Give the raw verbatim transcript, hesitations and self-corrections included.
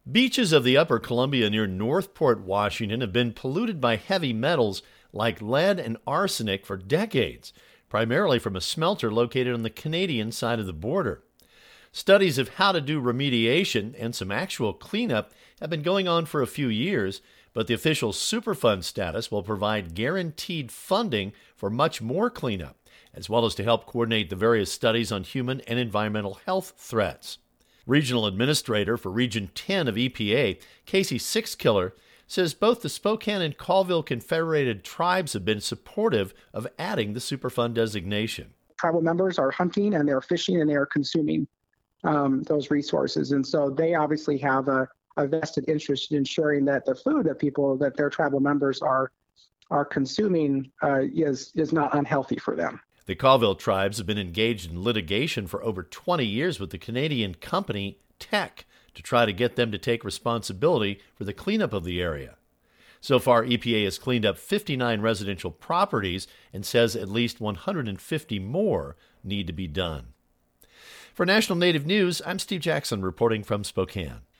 Beaches of the upper Columbia near Northport, Washington have been polluted by heavy metals like lead and arsenic for decades, primarily from a smelter located on the Canadian side of the border. Studies of how to do remediation and some actual cleanup have been going on for a few years, but the official Superfund status will provide guaranteed funding for much more cleanup, as well as to help coordinate the various studies on human and environmental health threats. Regional Administrator for Region ten of E P A, Casey Sixkiller, says both the Spokane and Colville Confederated Tribes have been supportive of adding the Superfund designation. Tribal members are hunting and they're fishing and they're consuming um, those resources. And so they obviously have a, a vested interest in ensuring that the food that people, that their tribal members are are consuming uh, is, is not unhealthy for them. The Colville tribes have been engaged in litigation for over twenty years with the Canadian company Teck to try to get them to take responsibility for the cleanup of the area. So far, E P A has cleaned up fifty-nine residential properties and says at least one hundred fifty more need to be done. For National Native News, I'm Steve Jackson reporting from Spokane.